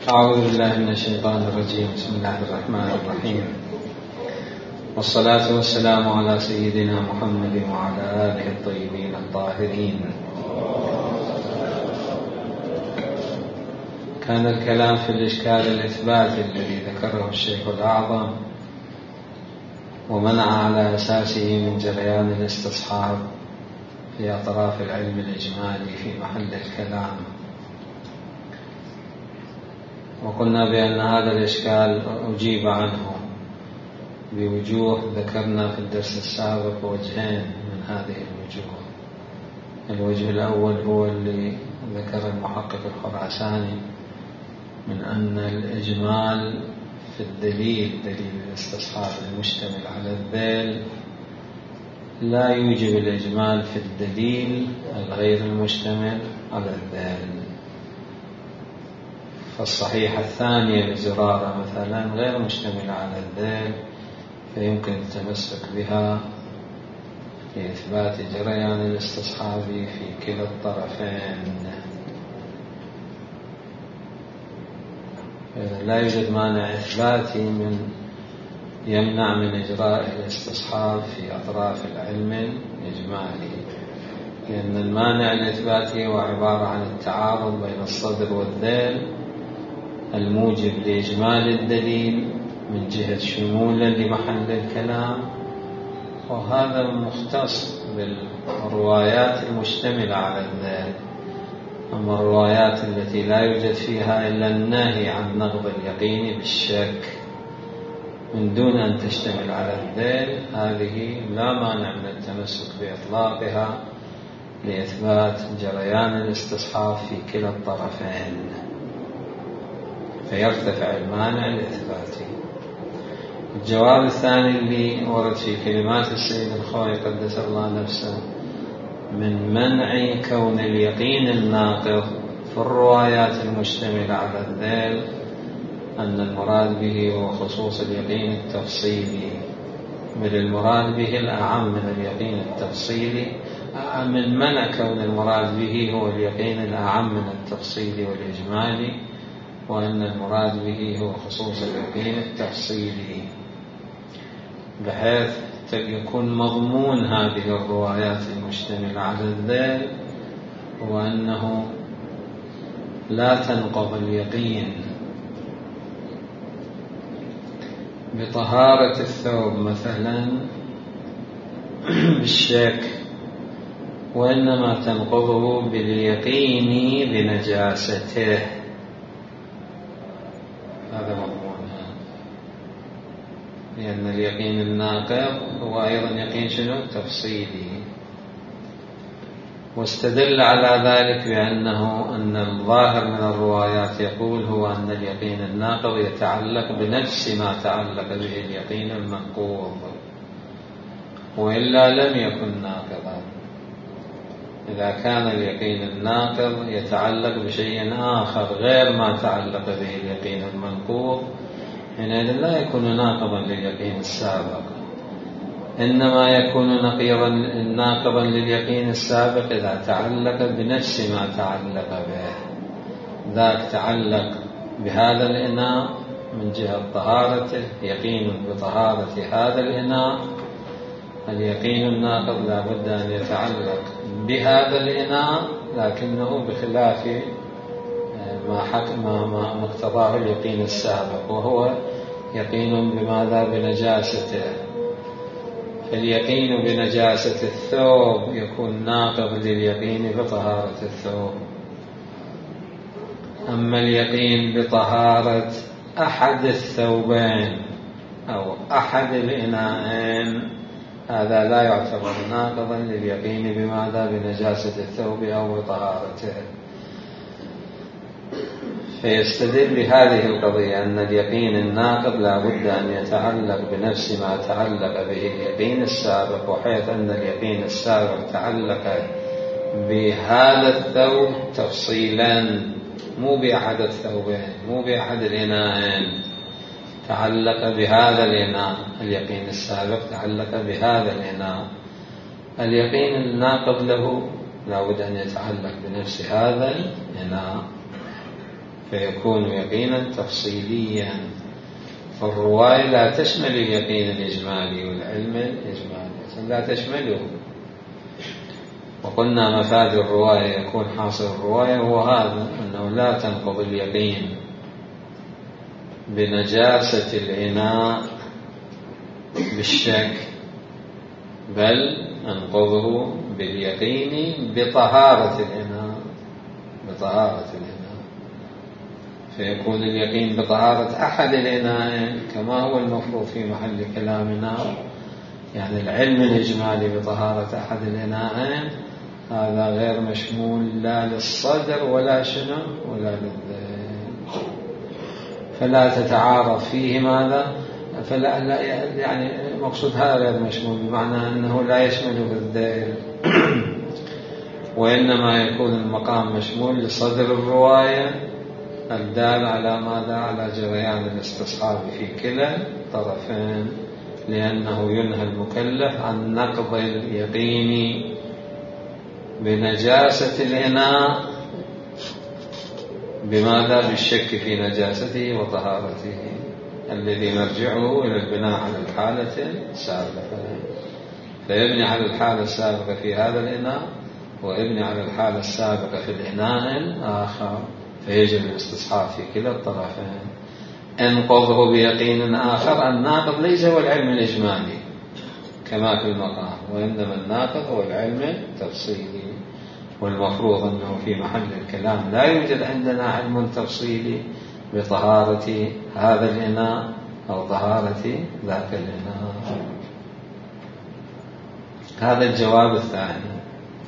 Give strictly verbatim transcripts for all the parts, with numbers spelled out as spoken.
أعوذ بالله من الشيطان الرجيم. بسم الله الرحمن الرحيم، والصلاة والسلام على سيدنا محمد وعلى آله الطيبين الطاهرين. كان الكلام في الإشكال الإثباتي الذي ذكره الشيخ الأعظم ومنع على أساسه من جريان الاستصحاب في أطراف العلم الإجمالي في محل الكلام. وقلنا بأن هذا الإشكال أجيب عنه بوجوه ذكرنا في الدرس السابق وجهين من هذه الوجوه. الوجه الأول هو اللي ذكر المحقق الخراساني من أن الإجمال في الدليل دليل الاستصحاب المشتمل على الذيل لا يوجب الإجمال في الدليل الغير المشتمل على الذيل. فالصحيحة الثانية لزرارة مثلا غير مشتملة على الذيل، فيمكن التمسك بها لإثبات جريان الاستصحاب في كلا الطرفين. لا يوجد مانع إثباتي من يمنع من إجراء الاستصحاب في أطراف العلم الإجمالي، لأن المانع الإثباتي هو عبارة عن التعارض بين الصدر والذيل الموجب لإجمال الدليل من جهة شمولا لمحل الكلام، وهذا مختص بالروايات المشتملة على الذيل. أما الروايات التي لا يوجد فيها إلا النهي عن نقض اليقين بالشك من دون أن تشتمل على الذيل، هذه لا مانع من التمسك بإطلاقها لإثبات جريان الاستصحاب في كلا الطرفين، فيرتفع المانع الإثباتي. الجواب الثاني اللي ورد في كلمات السيد الخوئي قدس الله نفسه من منع كون اليقين الناقض في الروايات المشتملة على الذيل أن المراد به هو خصوص اليقين التفصيلي، بل المراد به الأعم من اليقين التفصيلي، من منع كون المراد به هو اليقين الأعم من التفصيلي والإجمالي، وأن المراد به هو خصوص اليقين التفصيلي، بحيث يكون مضمون هذه الروايات المشتملة على الذيل وأنه لا تنقض اليقين بطهارة الثوب مثلا بالشك، وإنما تنقضه باليقين بنجاسته. هذا مضمونها، لأن اليقين الناقض هو أيضا يقين شنو؟ تفصيلي. واستدل على ذلك بأنه أن الظاهر من الروايات يقول هو أن اليقين الناقض يتعلق بنفس ما تعلق به اليقين المنقوض، وإلا لم يكن ناقضا. إذا كان اليقين الناقض يتعلق بشيء آخر غير ما تعلق به اليقين المنقوض، حينئذ لا يكون ناقضا لليقين السابق، إنما يكون نقيضا ناقضا لليقين السابق إذا تعلق بنفس ما تعلق به. ذاك تعلق بهذا الإناء من جهة طهارته، يقين بطهارة هذا الإناء. اليقين الناقض لا بد أن يتعلق بهذا الإناء، لكنه بخلاف ما حكم ما مقتضاه اليقين السابق، وهو يقين بماذا؟ بنجاسته. فاليقين بنجاسة الثوب يكون ناقض لليقين بطهارة الثوب. أما اليقين بطهارة أحد الثوبين أو أحد الإناءين هذا لا يعتبر ناقضا لليقين بماذا؟ بنجاسة الثوب أو بطهارته. فيستدل بهذه القضية أن اليقين الناقض لا بد أن يتعلق بنفس ما تعلق به اليقين السابق، وحيث أن اليقين السابق تعلق بهذا الثوب تفصيلا، مو بأحد الثوبين، مو بأحد الإناءين، تعلق بهذا الإناء. اليقين السابق تعلق بهذا الإناء، اليقين الناقض له لا بد أن يتعلق بنفس هذا الإناء. فيكون يقينا تفصيليا. فالرواية لا تشمل اليقين الإجمالي والعلم الإجمالي، لا تشمله. وقلنا مفاد الرواية يكون حاصل الرواية هو هذا، أنه لا تنقض اليقين بنجاسة الإناء بالشك، بل أنقضه باليقين بطهارة الإناء بطهارة الإناء فيكون اليقين بطهارة أحد الإناءين كما هو المفروض في محل كلامنا، يعني العلم الإجمالي بطهارة أحد الإناءين هذا غير مشمول لا للصدر ولا شنو ولا للذهن، فلا تتعارض فيه ماذا، فلا لا يعني مقصود هذا غير مشمول بمعنى أنه لا يشمل بالذهن، وإنما يكون المقام مشمول لصدر الرواية الدال على ماذا، على جريان الاستصحاب في كلا الطرفين، لأنه ينهى المكلف عن نقض اليقين بنجاسة الإناء بماذا، بالشك في نجاسته وطهارته، الذي مرجعه إلى البناء على الحالة السابقة. فيبني على الحالة السابقة في هذا الإناء ويبني على الحالة السابقة في الإناء الآخر، فيجب الاستصحاب في كلا الطرفين. انقضه بيقين آخر، الناقض ليس هو العلم الإجمالي كما في المقام، وإنما الناقض هو العلم التفصيلي، والمفروض أنه في محل الكلام لا يوجد عندنا علم تفصيلي بطهارة هذا الإناء أو طهارة ذاك الإناء. هذا الجواب الثاني.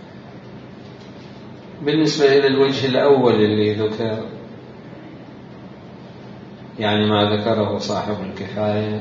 بالنسبة إلى الوجه الأول اللي ذكر، يعني ما ذكره صاحب الكفاية،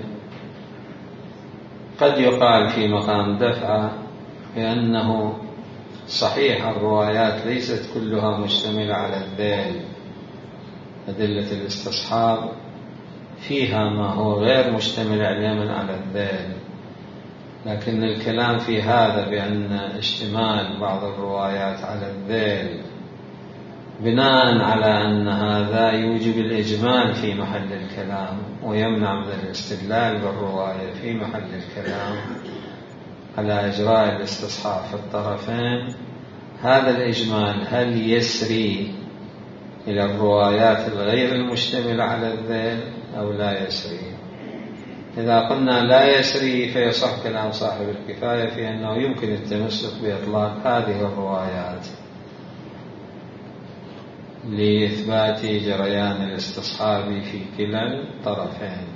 قد يقال في مقام دفعة بأنه صحيح الروايات ليست كلها مشتملة على الذيل، أدلة الاستصحاب فيها ما هو غير مشتمل عليا على الذيل، لكن الكلام في هذا بأن اشتمال بعض الروايات على الذيل بناء على أن هذا يوجب الإجمال في محل الكلام ويمنع من الاستدلال بالرواية في محل الكلام على إجراء الاستصحاب في الطرفين، هذا الإجمال هل يسري إلى الروايات الغير المشتملة على الذيل أو لا يسري؟ إذا قلنا لا يسري فيصح كلام صاحب الكفاية في أنه يمكن التمسك بإطلاق هذه الروايات لإثبات جريان الاستصحاب في كلا الطرفين.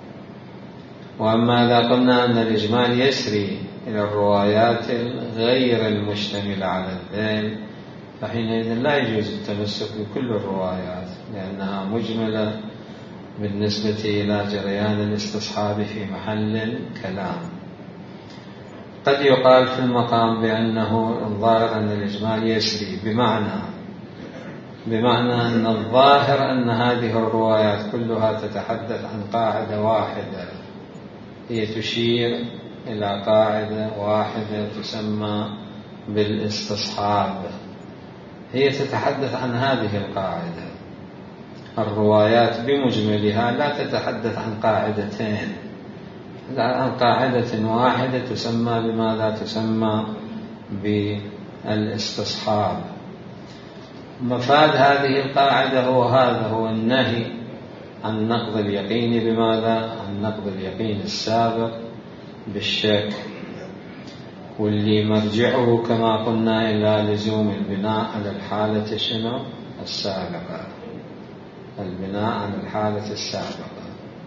وأما إذا قلنا أن الإجمال يسري إلى الروايات الغير المشتملة على الذيل فحينئذ لا يجوز التمسك بكل الروايات لأنها مجملة بالنسبة إلى جريان الاستصحاب في محل الكلام. قد يقال في المقام بأنه الظاهر أن الإجمال يسري بمعنى بمعنى أن الظاهر أن هذه الروايات كلها تتحدث عن قاعدة واحدة، هي تشير إلى قاعدة واحدة تسمى بالاستصحاب، هي تتحدث عن هذه القاعدة. الروايات بمجملها لا تتحدث عن قاعدتين، عن قاعدة واحدة تسمى بماذا؟ تسمى بالاستصحاب. مفاد هذه القاعدة هو هذا، هو النهي عن نقض اليقين بماذا؟ عن نقض اليقين السابق بالشك، واللي مرجعه كما قلنا إلى لزوم البناء على الحالة شنو؟ السابقة، البناء على الحالة السابقة.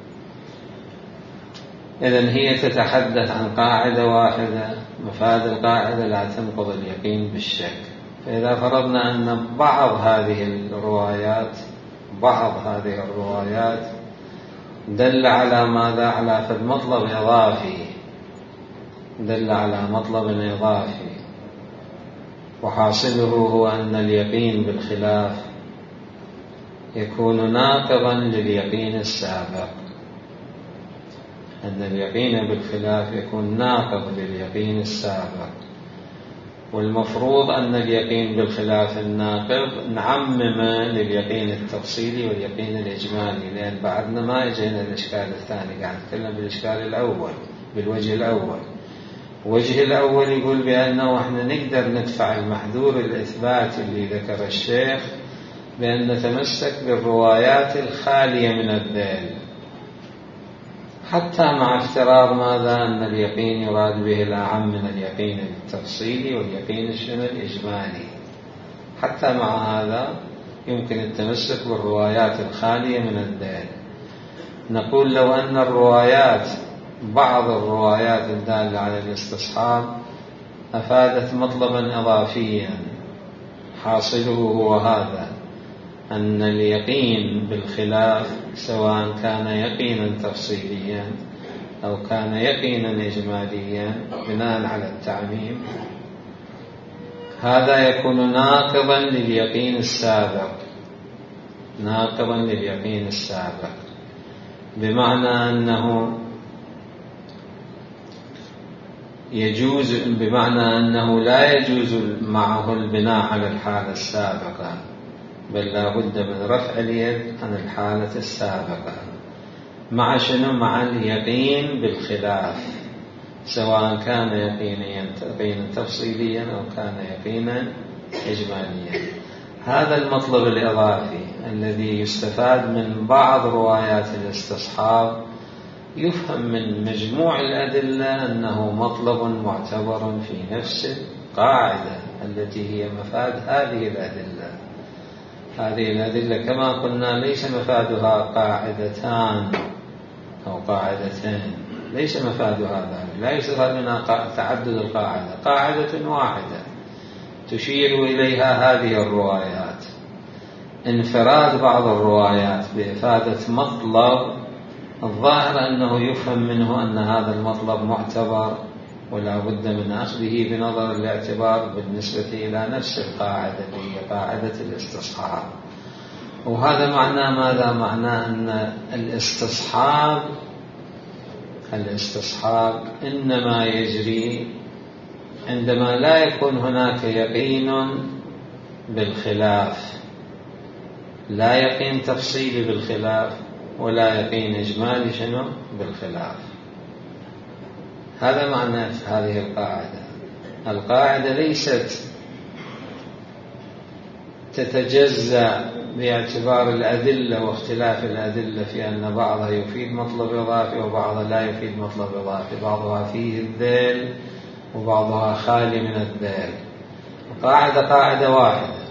إذن هي تتحدث عن قاعدة واحدة، مفاد القاعدة لا تنقض اليقين بالشك. فإذا فرضنا أن بعض هذه الروايات بعض هذه الروايات دل على ماذا؟ على فد مطلب إضافي، دل على مطلب إضافي، وحاصله هو أن اليقين بالخلاف يكون ناقضا لليقين السابق، أن اليقين بالخلاف يكون ناقض لليقين السابق. والمفروض أن اليقين بالخلاف الناقض نعمم لليقين التفصيلي واليقين الإجمالي، لأن بعدنا ما يجينا الإشكال الثاني، قاعد نتكلم بالإشكال الأول بالوجه الأول. الوجه الأول يقول بأنه احنا نقدر ندفع المحذور الإثبات اللي ذكر الشيخ بأن نتمسك بالروايات الخالية من الذيل، حتى مع افتراض ماذا أن اليقين يراد به الأعم من اليقين التفصيلي واليقين الإجمالي. حتى مع هذا يمكن التمسك بالروايات الخالية من الذيل. نقول لو أن الروايات بعض الروايات الدالة على الاستصحاب أفادت مطلبا إضافيا حاصله هو هذا، أن اليقين بالخلاف سواء كان يقينا تفصيليا أو كان يقينا إجماليا بناء على التعميم، هذا يكون ناقضا لليقين السابق، ناقضا لليقين السابق، بمعنى أنه يجوز بمعنى أنه لا يجوز معه البناء على الحالة السابقة، بل لا بد من رفع اليد عن الحالة السابقة. مع شنو؟ مع اليقين بالخلاف، سواء كان يقينيا يقينا تفصيليا أو كان يقينا إجماليا. هذا المطلب الإضافي الذي يستفاد من بعض روايات الاستصحاب يفهم من مجموع الأدلة أنه مطلب معتبر في نفس القاعدة التي هي مفاد هذه الأدلة. هذه الأدلة كما قلنا ليس مفادها قاعدتان أو قاعدتين، ليس مفادها ذلك، لا يستفاد منها تعدد القاعدة، قاعدة واحدة تشير إليها هذه الروايات. انفراد بعض الروايات بإفادة مطلب الظاهر أنه يفهم منه أن هذا المطلب معتبر ولا بد من أخذه بنظر الاعتبار بالنسبة إلى نفس القاعدة اللي هي قاعدة الاستصحاب. وهذا معناه ماذا؟ معناه أن الاستصحاب الاستصحاب إنما يجري عندما لا يكون هناك يقين بالخلاف، لا يقين تفصيلي بالخلاف ولا يقين إجمالي شنو بالخلاف. هذا معنى هذه القاعدة. القاعدة ليست تتجزأ باعتبار الأدلة واختلاف الأدلة في أن بعضها يفيد مطلب إضافي وبعضها لا يفيد مطلب إضافي، بعضها فيه الذيل وبعضها خالي من الذيل. القاعدة قاعدة واحدة،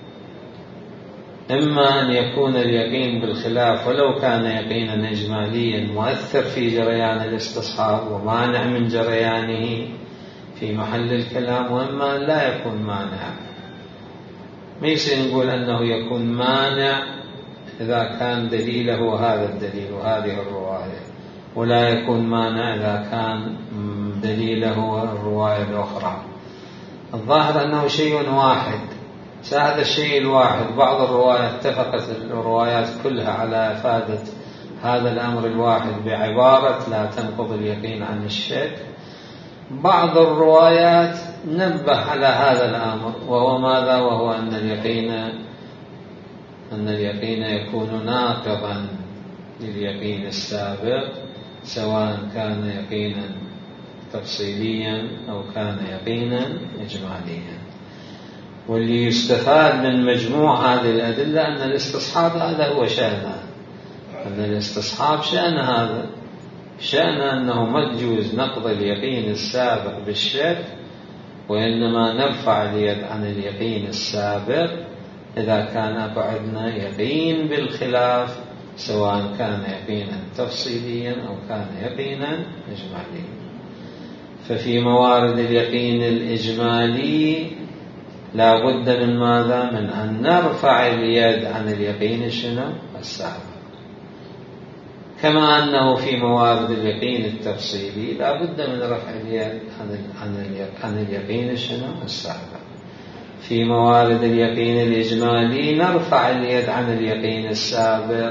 إما أن يكون اليقين بالخلاف ولو كان يقينا إجماليا مؤثر في جريان الاستصحاب ومانع من جريانه في محل الكلام، وإما أن لا يكون مانع. ليس نقول أنه يكون مانع إذا كان دليله هذا الدليل وهذه الرواية، ولا يكون مانع إذا كان دليله الرواية الأخرى. الظاهر أنه شيء واحد. هذا الشيء الواحد بعض الروايات اتفقت الروايات كلها على إفادة هذا الأمر الواحد بعبارة لا تنقض اليقين عن الشك. بعض الروايات نبه على هذا الأمر وهو ماذا؟ وهو أن اليقين أن اليقين يكون ناقضا لليقين السابق، سواء كان يقينا تفصيليا أو كان يقينا إجماليا. واللي يستفاد من مجموع هذه الأدلة أن الاستصحاب هذا هو شأنه، أن الاستصحاب شأن هذا شأن أنه ما يجوز نقض اليقين السابق بالشك، وإنما نرفع اليد عن اليقين السابق إذا كان بعدنا يقين بالخلاف، سواء كان يقينا تفصيليا أو كان يقينا إجماليا. ففي موارد اليقين الإجمالي لا بد من ماذا؟ من أن نرفع اليد عن اليقين شنو السابق، كما أنه في موارد اليقين التفصيلي لا بد من رفع اليد عن اليقين شنو السابق. في موارد اليقين الإجمالي نرفع اليد عن اليقين السابق.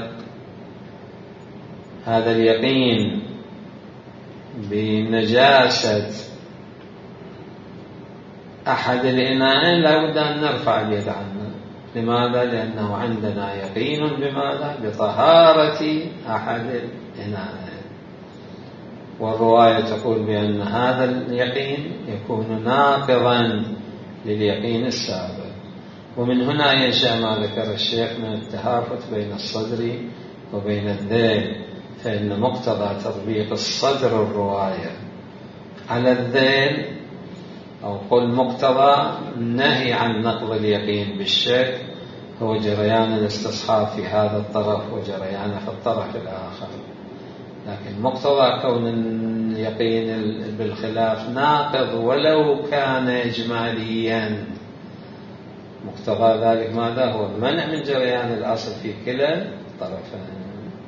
هذا اليقين بنجاسة أحد الإناءين لا بد أن نرفع اليد عنه. لماذا؟ لأنه عندنا يقين بماذا؟ بطهارة أحد الإناءين. والرواية تقول بأن هذا اليقين يكون ناقضا لليقين السابق. ومن هنا ينشأ ما ذكر الشيخ من التهافت بين الصدر وبين الذيل، فإن مقتضى تطبيق الصدر الرواية على الذيل، أو قل مقتضى النهي عن نقض اليقين بالشك، هو جريان الاستصحاب في هذا الطرف وجريانه في الطرف الآخر. لكن مقتضى كون اليقين بالخلاف ناقض ولو كان إجماليا، مقتضى ذلك ماذا؟ هو المنع من جريان الأصل في كلا الطرفين،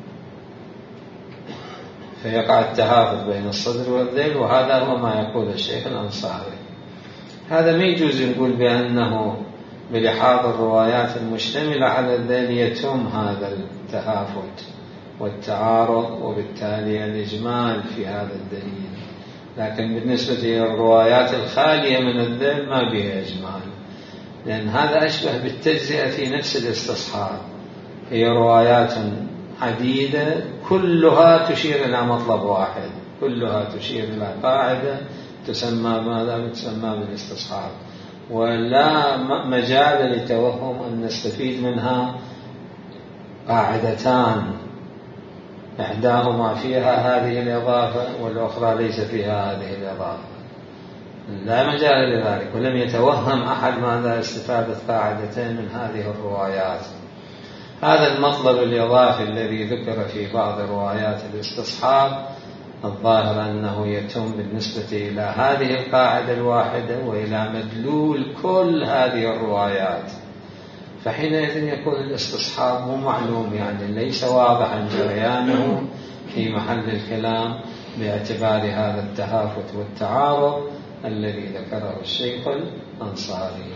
فيقع التهافت بين الصدر والذيل. وهذا هو ما يقول الشيخ الأنصاري. هذا ما يجوز نقول بأنه بلحاظ الروايات المشتملة على الذيل يتم هذا التهافت والتعارض، وبالتالي الإجمال في هذا الدليل. لكن بالنسبة للروايات الخالية من الذيل ما بها إجمال، لأن هذا أشبه بالتجزئة في نفس الاستصحاب. هي روايات عديدة كلها تشير إلى مطلب واحد، كلها تشير إلى قاعدة تسمى ماذا؟ تسمى بالاستصحاب، ولا مجال لتوهم أن نستفيد منها قاعدتان إحداهما فيها هذه الإضافة والأخرى ليس فيها هذه الإضافة، لا مجال لذلك. ولم يتوهم أحد ماذا؟ استفادة قاعدتين من هذه الروايات. هذا المطلب الإضافي الذي ذكر في بعض روايات الاستصحاب الظاهر أنه يتم بالنسبة إلى هذه القاعدة الواحدة وإلى مدلول كل هذه الروايات، فحينئذ يكون الاستصحاب مو معلوم، يعني ليس واضحا جريانه في محل الكلام باعتبار هذا التهافت والتعارض الذي ذكره الشيخ الأنصاري.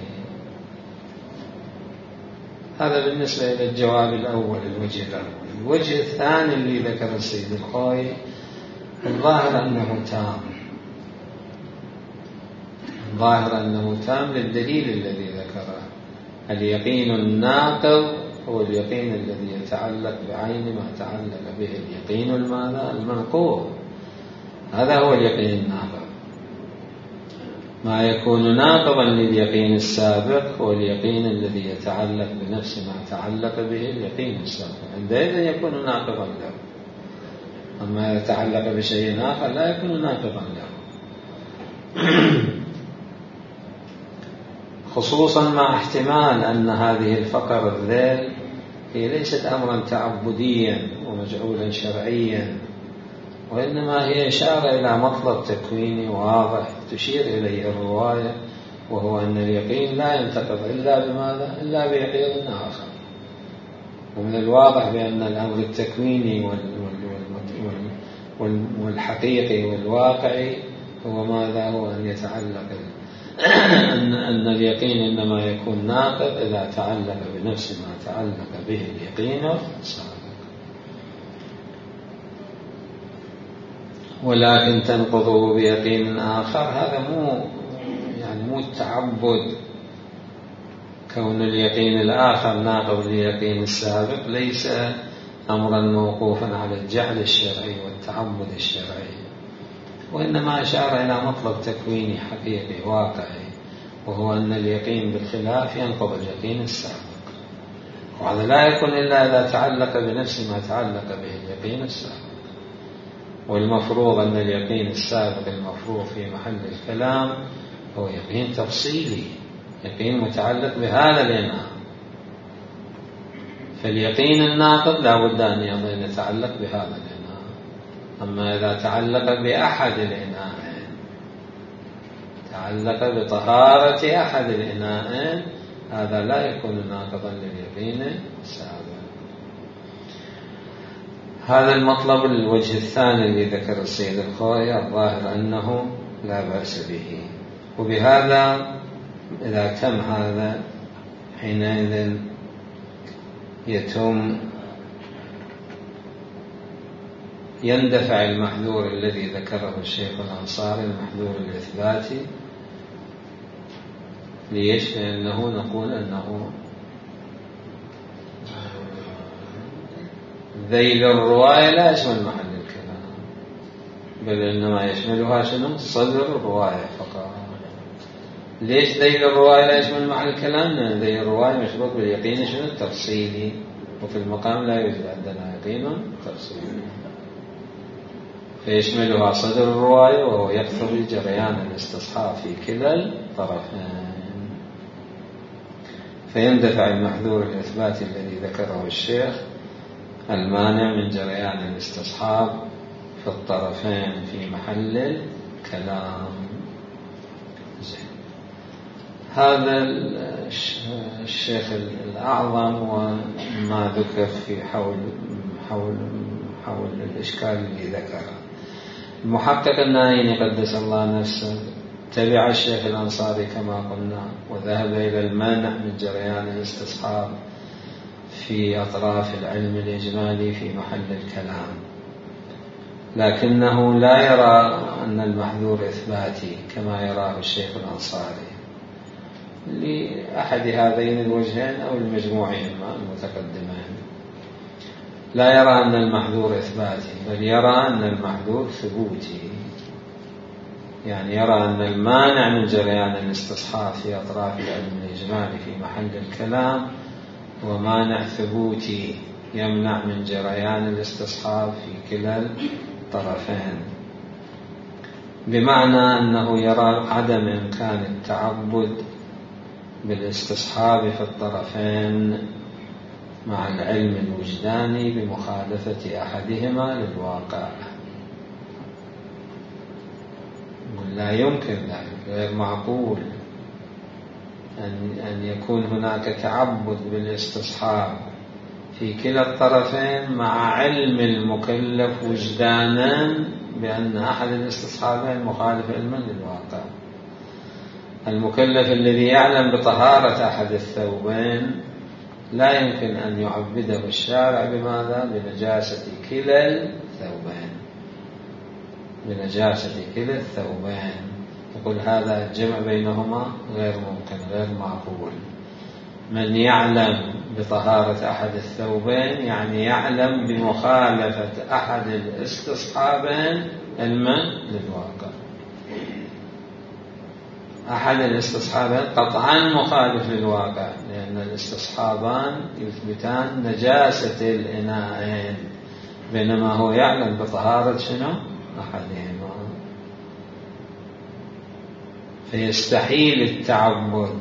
هذا بالنسبة إلى الجواب الأول، الوجه الأول. الوجه الثاني اللي ذكر السيد الخوي الظاهر أنه تام، الظاهر أنه تام للدليل الذي ذكره. اليقين الناقض هو اليقين الذي يتعلق بعين ما تعلق به اليقين الماذا؟ المنقوض. هذا هو اليقين الناقض. ما يكون ناقضا لليقين السابق هو اليقين الذي يتعلق بنفس ما تعلق به اليقين السابق، عندئذ يكون ناقضا له. أما يتعلق بشيء آخر لا يكون ناقضا له. خصوصا مع احتمال أن هذه الفقر الذيل هي ليست أمرا تعبديا ومجعولا شرعيا، وإنما هي إشارة إلى مطلب تكويني واضح تشير إليه الرواية، وهو أن اليقين لا ينتقض إلا بماذا؟ إلا بيقين آخر. ومن الواضح بأن الأمر التكويني والحقيقي والواقعي هو ماذا؟ هو أن يتعلق أن أن اليقين إنما يكون ناقض إذا تعلق بنفس ما تعلق به اليقين السابق. ولكن تنقضه بيقين آخر هذا مو يعني مو التعبد. كون اليقين الآخر ناقض لليقين السابق ليس أمرا موقوفا على الجهل الشرعي والتعبد الشرعي، وإنما أشار إلى مطلب تكويني حقيقي واقعي، وهو أن اليقين بالخلاف ينقض اليقين السابق. وهذا لا يكون إلا إذا تعلق بنفس ما تعلق به اليقين السابق. والمفروض أن اليقين السابق المفروض في محل الكلام هو يقين تفصيلي، يقين متعلق بهذا الإناء. فاليقين الناقض لا بد أن يتعلق بهذا الإناء. أما إذا تعلق بأحد الإناءين، تعلق بطهارة أحد الإناءين، هذا لا يكون ناقضا لليقين السابق. هذا المطلب الوجه الثاني الذي ذكر السيد الخوي الظاهر أنه لا بأس به. وبهذا إذا تم هذا حينئذ يتم يندفع المحذور الذي ذكره الشيخ الأنصاري، المحذور الإثباتي، ليش؟ لأنه نقول أنه ذيل الرواية لا يشمل محل الكلام، بل إنما يشملها شنو؟ صدر الرواية فقط. ليش ذيل الرواية لا يشمل محل الكلام؟ لأن ذيل الرواية مشروط باليقين شنو؟ التفصيلي، وفي المقام لا يوجد عندنا يقين تفصيلي، فيشملها صدر الرواية، وهو يقتضي جريان الاستصحاب في كلا الطرفين، فيندفع المحذور الإثباتي الذي ذكره الشيخ المانع من جريان الاستصحاب في الطرفين في محل الكلام. هذا الشيخ الأعظم وما ذكر في حول حول حول الإشكال اللي ذكره. المحقق النايني قدس الله نفسه تبع الشيخ الأنصاري كما قلنا، وذهب إلى المانع من جريان الاستصحاب في أطراف العلم الإجمالي في محل الكلام، لكنه لا يرى أن المحذور إثباتي كما يراه الشيخ الأنصاري لأحد هذين الوجهين أو المجموعهما المتقدمين. لا يرى أن المحذور إثباتي، بل يرى أن المحذور ثبوتي، يعني يرى أن المانع من جريان الاستصحاب في أطراف العلم الإجمالي في محل الكلام هو مانع ثبوتي يمنع من جريان الاستصحاب في كلا الطرفين، بمعنى أنه يرى عدم إمكان التعبد بالاستصحاب في الطرفين مع العلم الوجداني بمخالفة أحدهما للواقع. لا يمكن ذلك، غير معقول أن يكون هناك تعبد بالاستصحاب في كلا الطرفين مع علم المكلف وجدانا بأن أحد الاستصحابين مخالف علما للواقع. المكلف الذي يعلم بطهارة أحد الثوبين لا يمكن أن يعبده الشارع بماذا؟ بنجاسة كلا الثوبين، بنجاسة كلا الثوبين. يقول هذا الجمع بينهما غير ممكن، غير معقول. من يعلم بطهارة أحد الثوبين يعني يعلم بمخالفة أحد الاستصحابين علما للواقع. أحد الاستصحابين قطعا مخالف للواقع، لأن الاستصحابان يثبتان نجاسة الإناءين، بينما هو يعلم بطهارة شنو؟ أحدهما، فيستحيل التعبد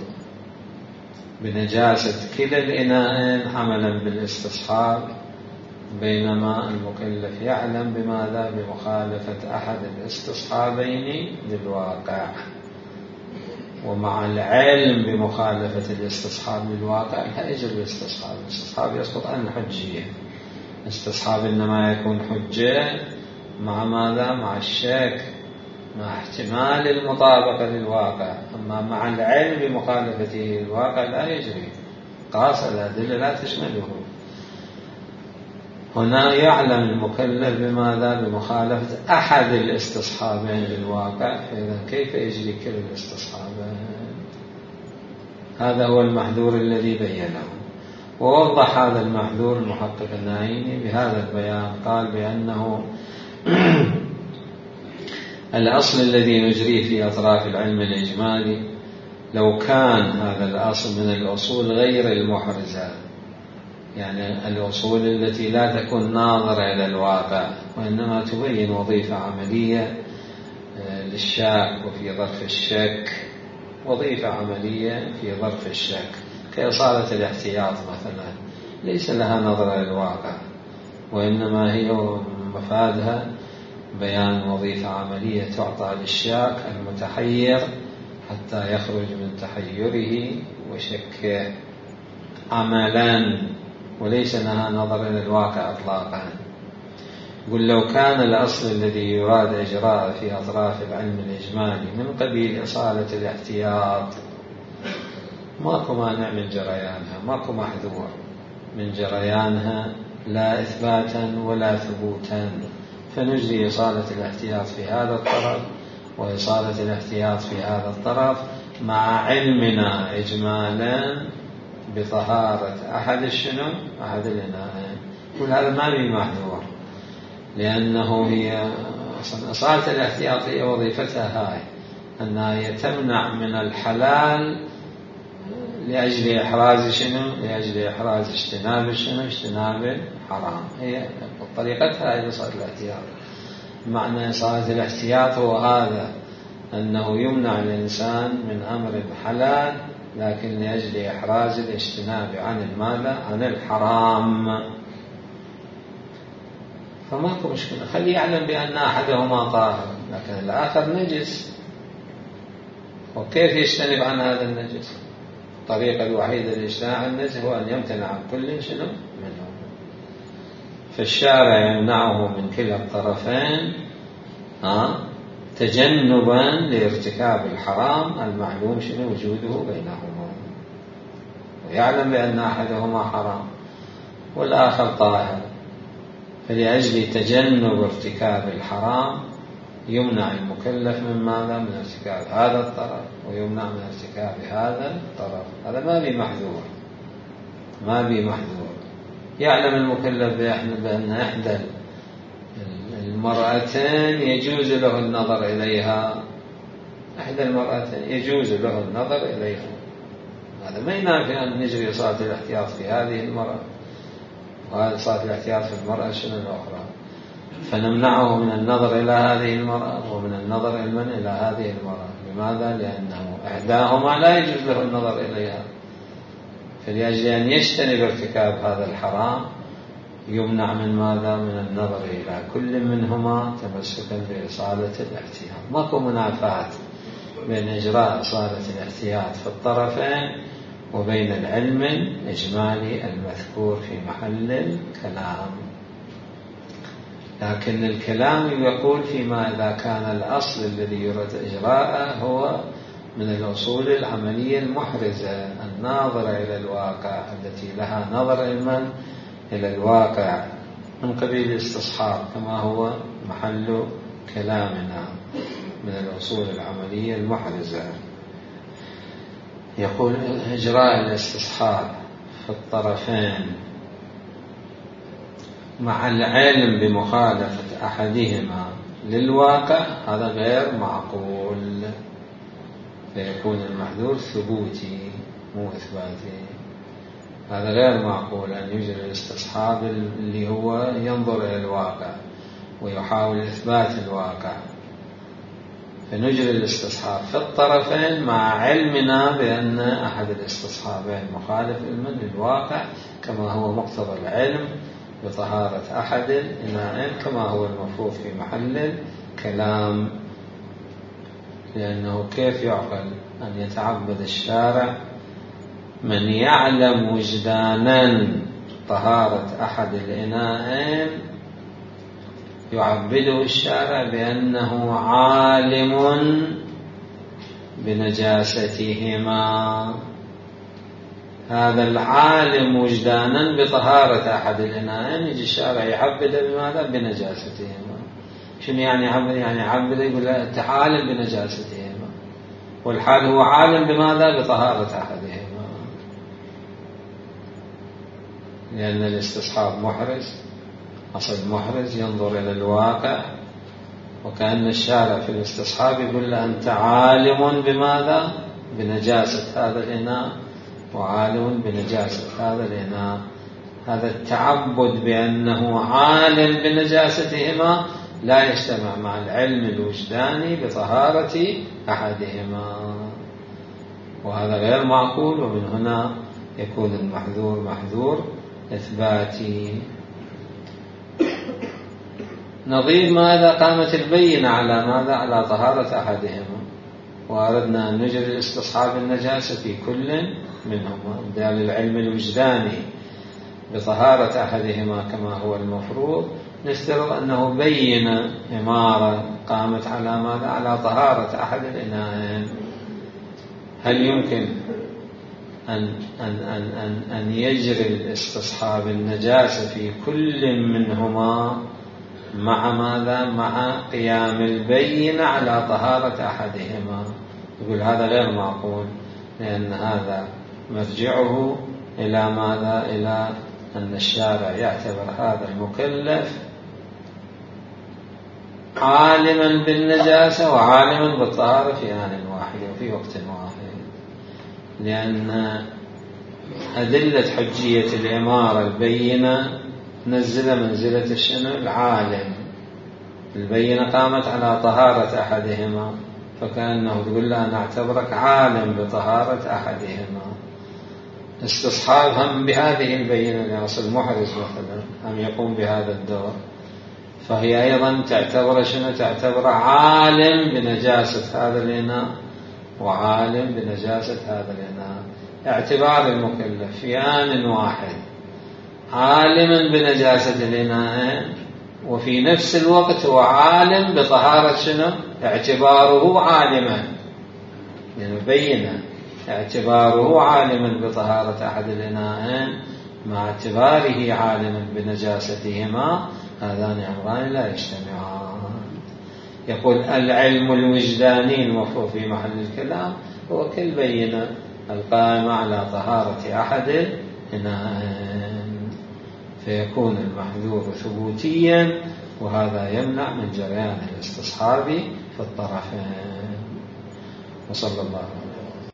بنجاسة كلا الإناءين عملا بالاستصحاب، بينما المكلف يعلم بماذا؟ بمخالفة أحد الاستصحابين للواقع. ومع العلم بمخالفة الاستصحاب للواقع لا يجب الاستصحاب، الاستصحاب يسقط عن الحجية. الاستصحاب إنما يكون حجة مع ماذا؟ مع الشك، مع احتمال المطابقة للواقع. أما مع العلم بمخالفته للواقع لا يجري، قاصر الأدلة لا تشمله. هنا يعلم المكلف بماذا؟ بمخالفة أحد الاستصحابين للواقع، فإذا كيف يجري كل الاستصحابين؟ هذا هو المحذور الذي بينه. ووضح هذا المحذور المحقق النايني بهذا البيان، قال بأنه الأصل الذي نجريه في أطراف العلم الإجمالي لو كان هذا الأصل من الأصول غير المحرزة، يعني الأصول التي لا تكون ناظرة إلى الواقع وإنما تبين وظيفة عملية للشاك وفي ظرف الشك، وظيفة عملية في ظرف الشك كإصالة الاحتياط مثلا، ليس لها نظرة إلى الواقع، وإنما هي مفادها بيان وظيفة عملية تعطى للشاك المتحير حتى يخرج من تحيره وشكه عملا، وليس لها نظر إلى الواقع إطلاقا. يقول لو كان الأصل الذي يراد إجراء في أطراف العلم الإجمالي من قبيل إصالة الاحتياط ماكو مانع من جريانها، ماكو محذور من جريانها لا إثباتا ولا ثبوتا، فنجري إصالة الاحتياط في هذا الطرف وإصالة الاحتياط في هذا الطرف مع علمنا إجمالا بطهارة أحد الشنو أحد الإناءين، كل هذا ما به محذور، لأنه هي أصالة الاحتياطية وظيفتها هاي أنها تمنع من الحلال لأجل إحراز شنو لأجل إحراز اجتناب شنو اجتناب الحرام. هي طريقتها إلى صلاة الاحتياط. معنى صلاة الاحتياط هو هذا، أنه يمنع الإنسان من أمر حلال لكن لأجل إحراز الاجتناب عن المال عن الحرام. فماكو مشكلة، خلي يعلم بأن أحدهما طاهر لكن الآخر نجس، وكيف يجتنب عن هذا النجس؟ الطريقة الوحيدة لإجتناب عن النجس هو أن يمتنع عن كل شنو منهم. فالشارع يمنعه من كلا الطرفين ها تجنبا لارتكاب الحرام المعلوم شنو وجوده بينهما، ويعلم بأن أحدهما حرام والآخر طاهر، فلأجل تجنب ارتكاب الحرام يمنع المكلف من ماذا؟ من ارتكاب هذا الطرف، ويمنع من ارتكاب هذا الطرف. هذا ما بي محذور، ما بي محذور. يعلم المكلف بأن إحدى المرأتين يجوز له النظر إليها، إحدى المرأتين يجوز له النظر إليها، هذا ما ينافي أن نجري صلاة الاحتياط في هذه المرأة، وهذه صلاة الاحتياط في المرأة شنو الأخرى، فنمنعه من النظر إلى هذه المرأة ومن النظر المن إلى هذه المرأة. لماذا؟ لأنه إحداهما لا يجوز له النظر إليها، فلأجل أن يجتنب ارتكاب هذا الحرام يمنع من ماذا؟ من النظر إلى كل منهما تمسكا بإصالة الاحتياط. ماكو منافاة بين إجراء إصالة الاحتياط في الطرفين وبين العلم الإجمالي المذكور في محل الكلام. لكن الكلام يقول فيما إذا كان الأصل الذي يراد إجراءه هو من الأصول العملية المحرزة الناظرة إلى الواقع، التي لها نظر علما إلى الواقع من قبيل الاستصحاب كما هو محل كلامنا من الأصول العملية المحرزة. يقول إجراء الاستصحاب في الطرفين مع العلم بمخالفة أحدهما للواقع هذا غير معقول، فيكون المحذور ثبوتي مو إثباتي. هذا غير معقول أن يجري الاستصحاب اللي هو ينظر إلى الواقع ويحاول إثبات الواقع، فنجري الاستصحاب في الطرفين مع علمنا بأن أحد الاستصحابين مخالف علما للواقع كما هو مقتضى العلم بطهارة أحد الإناءين كما هو المفروض في محل الكلام. لأنه كيف يعقل أن يتعبد الشارع من يعلم وجدانا طهارة أحد الإناءين يعبده الشارع بأنه عالم بنجاستهما. هذا العالم وجدانا بطهارة أحد الإناءين يجي الشارع يعبده بماذا؟ بنجاستهما. شنو يعني عبد؟ يعني عبد يقول له أنت عالم بنجاستهما، والحال هو عالم بماذا؟ بطهارة أحدهما. لأن الاستصحاب محرز، أصل محرز ينظر إلى الواقع، وكأن الشارع في الاستصحاب يقول له أنت عالم بماذا؟ بنجاسة هذا الإناء، وعالم بنجاسة هذا الإناء. هذا التعبد بأنه عالم بنجاستهما لا يجتمع مع العلم الوجداني بطهارة أحدهما، وهذا غير معقول. ومن هنا يكون المحذور محذور إثباتي. نظير ماذا؟ قامت البينة على ماذا؟ على طهارة أحدهما، وأردنا أن نجري الاستصحاب النجاسة في كل منهما بدال العلم الوجداني بطهارة أحدهما كما هو المفروض. نفترض أنه بين إمارة قامت على ماذا؟ على طهارة أحد الإناءين. هل يمكن أن, أن, أن, أن, أن يجري الاستصحاب النجاسة في كل منهما مع ماذا؟ مع قيام البين على طهارة أحدهما؟ يقول هذا غير معقول، لأن هذا مرجعه إلى ماذا؟ إلى أن الشارع يعتبر هذا المكلف عالما بالنجاسة وعالما بالطهارة في آن واحد وفي وقت واحد، لأن أدلة حجية الإمارة البينة نزل منزلة الشنو؟ العالم. البينة قامت على طهارة أحدهما، فكأنه تقول له أنا أعتبرك عالم بطهارة أحدهما. استصحاب هم بهذه البينة لأصل محرز مثلا هم يقوم بهذا الدور، فهي أيضا تعتبر شنو؟ تعتبر عالم بنجاسة هذا الإناء وعالم بنجاسة هذا الإناء، اعتبار المكلف في آن واحد عالما بنجاسة الإناء وفي نفس الوقت هو عالم بطهارة شنو؟ اعتباره عالما، يعني بينا اعتباره عالما بطهارة أحد الإناءين مع اعتباره عالما بنجاستهما، هذان أمران لا يجتمعان. يقول العلم الوجداني المفروض في محل الكلام هو كالبينة القائمة على طهارة أحد الإناءين، فيكون المحذور ثبوتيا، وهذا يمنع من جريان الاستصحاب في الطرفين. وصلى الله عليه وسلم.